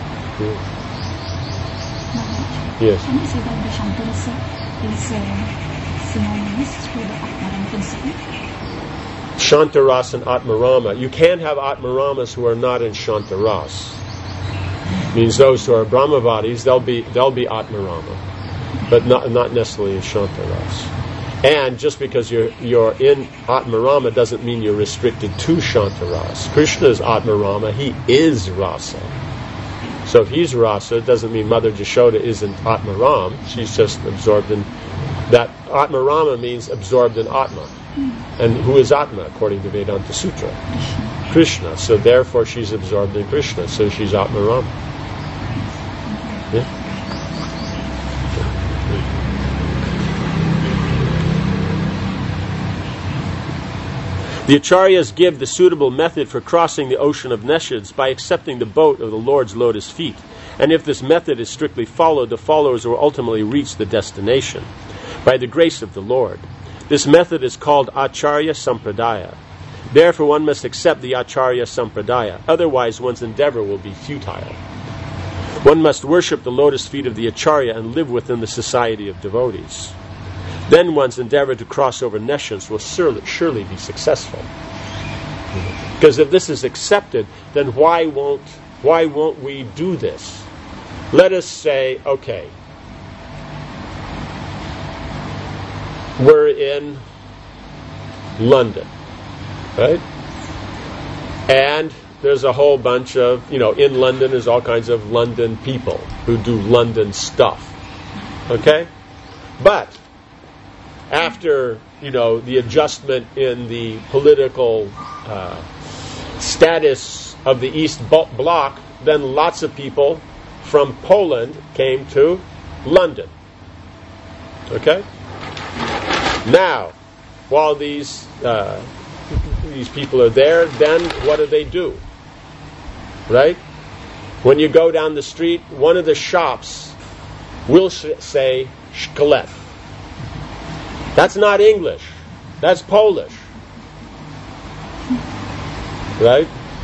yes. Can you say that the Shankarasa is synonymous with the Atmaram principle? Shantaras and Atmarama. You can't have Atmaramas who are not in Shantaras. Means those who are Brahmavadis, they'll be Atmarama, but not necessarily in Shantaras. And just because you're in Atmarama doesn't mean you're restricted to Shantaras. Krishna is Atmarama; he is Rasa. So if he's Rasa, it doesn't mean Mother Jashoda isn't Atmaram. She's just absorbed in that. Atmarama means absorbed in Atma. And who is Atma according to Vedanta Sutra? Krishna. So therefore she's absorbed in Krishna. So she's Atmarama. Yeah? The Acharyas give the suitable method for crossing the ocean of nescience by accepting the boat of the Lord's lotus feet. And if this method is strictly followed, the followers will ultimately reach the destination by the grace of the Lord. This method is called Acharya Sampradaya. Therefore one must accept the Acharya Sampradaya, otherwise one's endeavor will be futile. One must worship the lotus feet of the Acharya and live within the society of devotees. Then one's endeavor to cross over nescience will surely be successful. Because if this is accepted, then why won't we do this? Let us say, okay, we're in London, right? And there's a whole bunch of, in London there's all kinds of London people who do London stuff. Okay? But after, the adjustment in the political status of the East Bloc, then lots of people from Poland came to London. Okay? Now, while these people are there, then what do? Right? When you go down the street, one of the shops will say Shklep. That's not English. That's Polish. Right?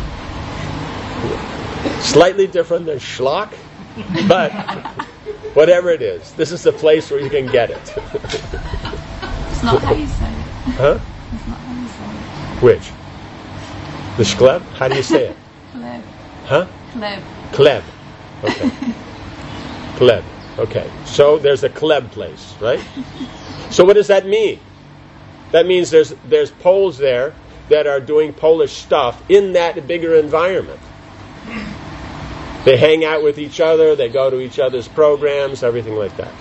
Slightly different than schlock, but whatever it is, this is the place where you can get it. It's not how you say it. Huh? It's not how you say it. Which? The shkleb? How do you say it? Kleb. Huh? Kleb. Kleb. Okay. Kleb. Okay. So there's a kleb place, right? So what does that mean? That means there's Poles there that are doing Polish stuff in that bigger environment. They hang out with each other, they go to each other's programs, everything like that.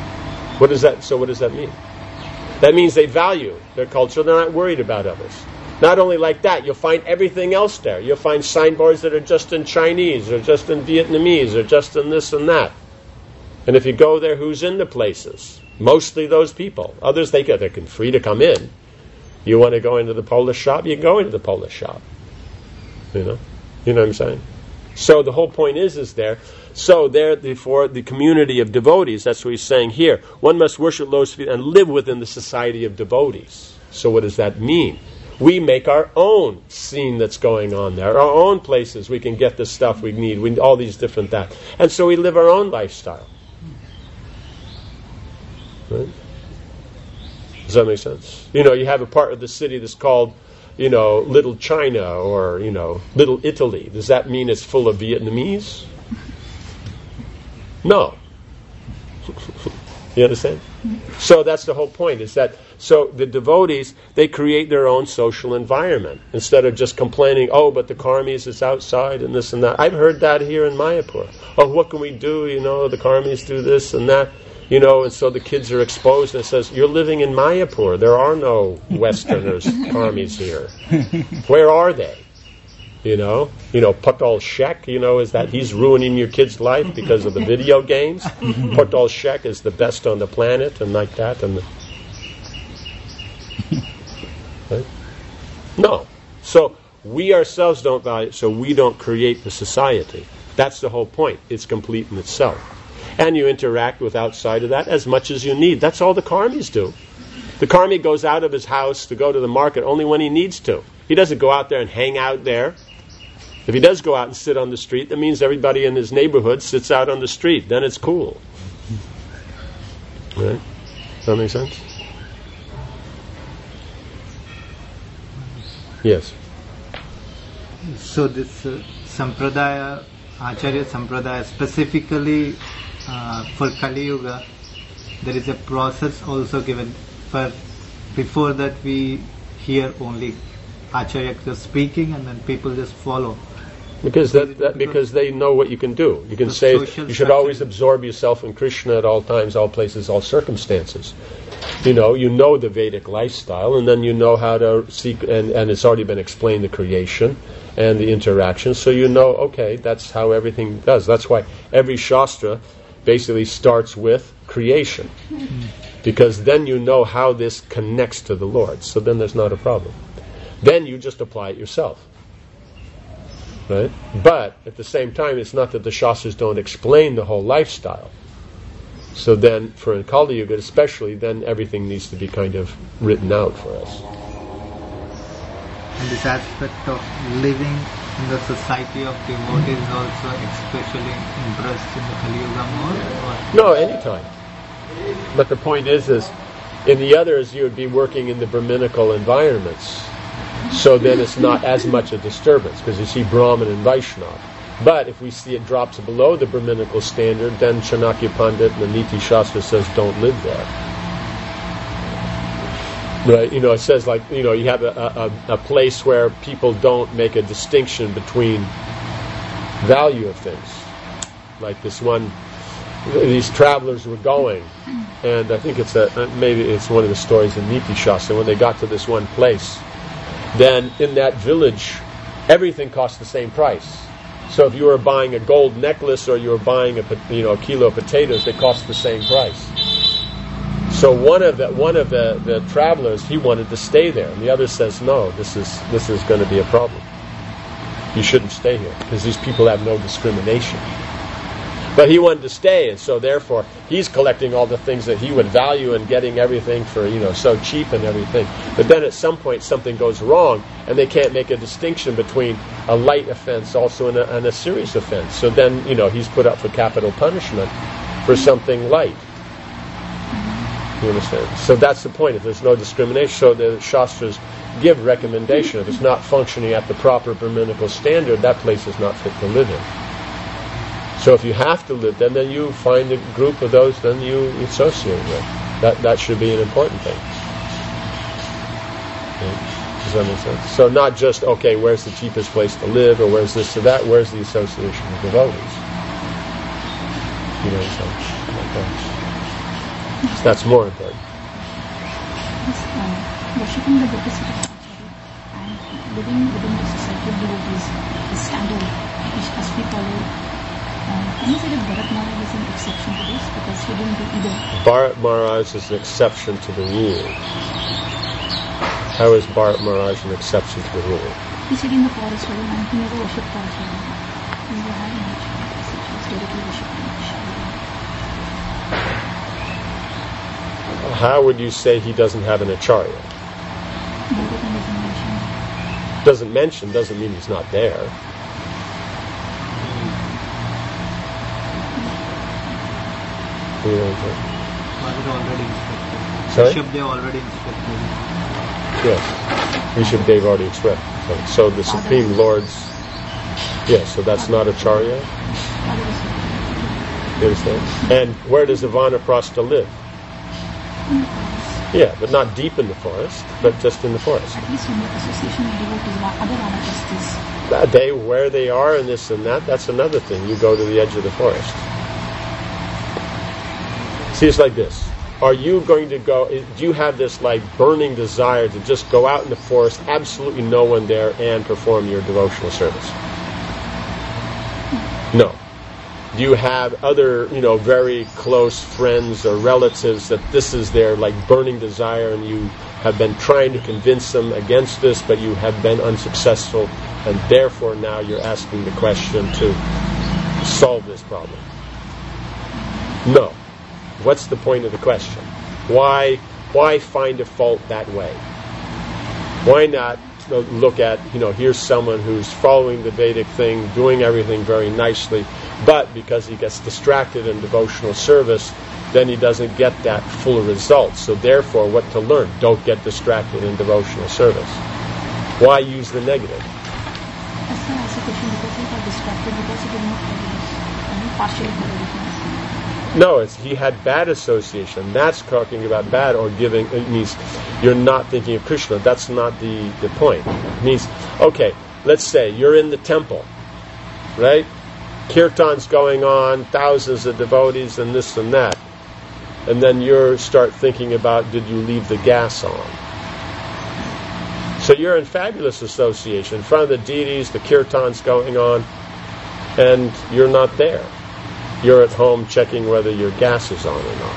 What does that mean? That means they value their culture, they're not worried about others. Not only like that, you'll find everything else there. You'll find signboards that are just in Chinese, or just in Vietnamese, or just in this and that. And if you go there, who's in the places? Mostly those people. Others, they're free to come in. You want to go into the Polish shop, you can go into the Polish shop. You know what I'm saying? So the whole point is there. So therefore, the community of devotees, that's what he's saying here. One must worship lotus feet and live within the society of devotees. So what does that mean? We make our own scene that's going on there, our own places we can get the stuff we need, all these different that. And so we live our own lifestyle. Right? Does that make sense? You have a part of the city that's called, Little China or, Little Italy. Does that mean it's full of Vietnamese? No. You understand? So that's the whole point, is that, so the devotees, they create their own social environment instead of just complaining, oh, but the karmis is outside and this and that. I've heard that here in Mayapur. Oh, what can we do? The karmis do this and that. And so the kids are exposed, and it says, you're living in Mayapur. There are no Westerners, karmis here. Where are they? Patal Shek, is that he's ruining your kid's life because of the video games. Patal Shek is the best on the planet, and like that. Right? No. So we ourselves don't value it, so we don't create the society. That's the whole point. It's complete in itself. And you interact with outside of that as much as you need. That's all the karmis do. The karmi goes out of his house to go to the market only when he needs to. He doesn't go out there and hang out there. If he does go out and sit on the street, that means everybody in his neighborhood sits out on the street. Then it's cool. Right? Does that make sense? Yes. So this Sampradaya, Acharya Sampradaya, specifically for Kali Yuga, there is a process also given. For before that, we hear only Acharya speaking, and then people just follow. Because because they know what you can do. You can say you should always absorb yourself in Krishna at all times, all places, all circumstances. You know the Vedic lifestyle, and then you know how to seek, and it's already been explained, the creation and the interaction. So okay, that's how everything does. That's why every Shastra basically starts with creation. Because then you know how this connects to the Lord. So then there's not a problem. Then you just apply it yourself. Right? But at the same time, it's not that the Shastras don't explain the whole lifestyle. So then, for Kali Yuga especially, then everything needs to be kind of written out for us. And this aspect of living in the society of devotees also especially impressed in the Kali Yuga more? No, anytime. But the point is in the others you would be working in the Brahminical environments. So then it's not as much a disturbance, because you see Brahman and Vaishnava. But if we see it drops below the Brahminical standard, then Chanakya Pandit and the Niti Shastra says don't live there. Right? It says you have a place where people don't make a distinction between value of things. Like these travelers were going, and I think maybe it's one of the stories in Niti Shastra, when they got to this one place, then in that village, everything cost the same price. So if you were buying a gold necklace or you were buying a kilo of potatoes, they cost the same price. So one of the travelers, he wanted to stay there, and the other says, no, this is going to be a problem. You shouldn't stay here because these people have no discrimination. But he wanted to stay, and so therefore he's collecting all the things that he would value and getting everything for so cheap and everything. But then at some point something goes wrong, and they can't make a distinction between a light offense also and a serious offense. So then he's put up for capital punishment for something light. You understand? So that's the point. If there's no discrimination, so the Shastras give recommendation. If it's not functioning at the proper Brahminical standard, that place is not fit to live in. So if you have to live, then you find a group of those, then you associate with. That should be an important thing. Okay. Does that make sense? So not just, where's the cheapest place to live, or where's this or that, where's the association with devotees? So that's more important. Worshipping the Buddhist Acharya and living within the society of devotees, the standard which has to be followed. Can you say that Bharat Maharaj is an exception to this because he didn't do either? Bharat Maharaj is an exception to the rule. How is Bharat Maharaj an exception to the rule? He stayed in the forest for a month. He never worshipped Parashara. He never had much. He was directly worshipping Shiva. How would you say he doesn't have an acharya? Bhagavatam doesn't mention. Doesn't mention doesn't mean he's not there. Already instructed. Sorry? Rishabdev already instructed. Yes. Rishabdev already expressed. So the Supreme Lord's... Yes, so that's not acharya? You understand? And where does the Vanaprastha live? In the forest. Yeah, but not deep in the forest, but just in the forest. At least in the association of devotees, other Vanaprasthas. Where they are and this and that, that's another thing. You go to the edge of the forest. See, it's like this. Are you going to go, do you have this like burning desire to just go out in the forest, absolutely no one there, and perform your devotional service? No. Do you have other, very close friends or relatives that this is their like burning desire and you have been trying to convince them against this, but you have been unsuccessful, and therefore now you're asking the question to solve this problem? No. What's the point of the question? Why find a fault that way? Why not look at, here's someone who's following the Vedic thing, doing everything very nicely, but because he gets distracted in devotional service, then he doesn't get that full result. So therefore, what to learn? Don't get distracted in devotional service. Why use the negative? That's the answer question, because he got distracted, because he did not follow this. Partially follow the things. No, he had bad association. That's talking about bad or giving. It means you're not thinking of Krishna. That's not the point. It means, okay, let's say you're in the temple, right? Kirtan's going on, thousands of devotees and this and that. And then you start thinking about, did you leave the gas on? So you're in fabulous association. In front of the deities, the Kirtan's going on, and you're not there. You're at home checking whether your gas is on or not.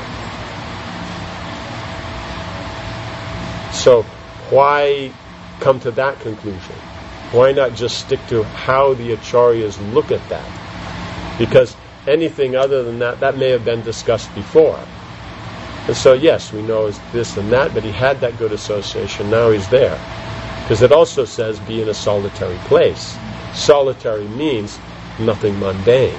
So why come to that conclusion? Why not just stick to how the acharyas look at that? Because anything other than that may have been discussed before. And so yes, we know it's this and that, but he had that good association, now he's there. Because it also says be in a solitary place. Solitary means nothing mundane.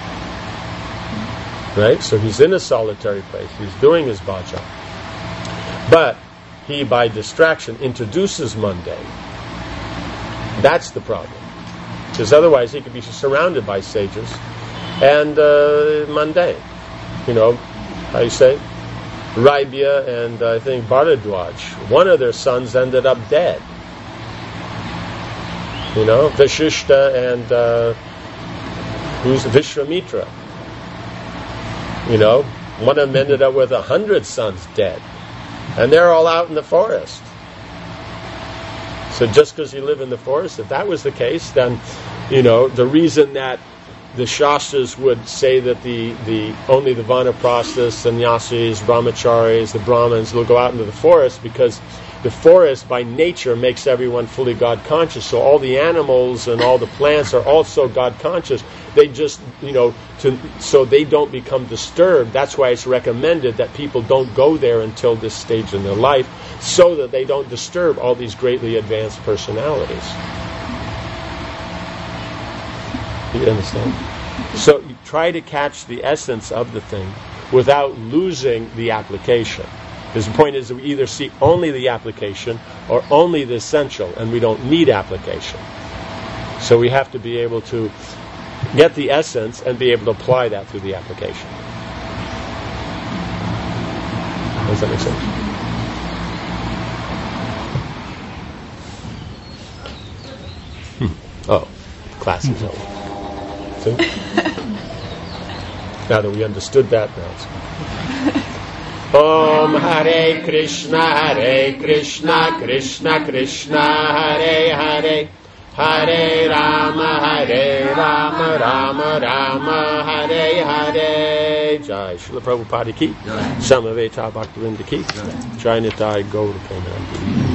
Right? So he's in a solitary place. He's doing his bhajan. But he, by distraction, introduces mundane. That's the problem. Because otherwise he could be surrounded by sages and mundane. How you say? Raibya and I think Bharadwaj. One of their sons ended up dead. Vashishta and who's Vishwamitra. One of them ended up with 100 sons dead. And they're all out in the forest. So just because you live in the forest, if that was the case, then, the reason that the Shastras would say that the only the Vanaprasthas, Sannyasis, Brahmacharis, the Brahmins will go out into the forest, because the forest by nature makes everyone fully God conscious. So all the animals and all the plants are also God conscious. They just, so they don't become disturbed. That's why it's recommended that people don't go there until this stage in their life, so that they don't disturb all these greatly advanced personalities. You understand? So you try to catch the essence of the thing without losing the application. Because the point is that we either see only the application or only the essential, and we don't need application. So we have to be able to get the essence and be able to apply that through the application. Does that make sense? Oh, class is over. See? Now that we understood that, now it's Om Hare Krishna, Krishna Krishna, Hare Hare, Hare Rama, Rama Rama, Hare Hare. Jai Srila Prabhupada ki, Samaveta Bhaktivinoda ki, Jai Nitai Gaura Premanandi.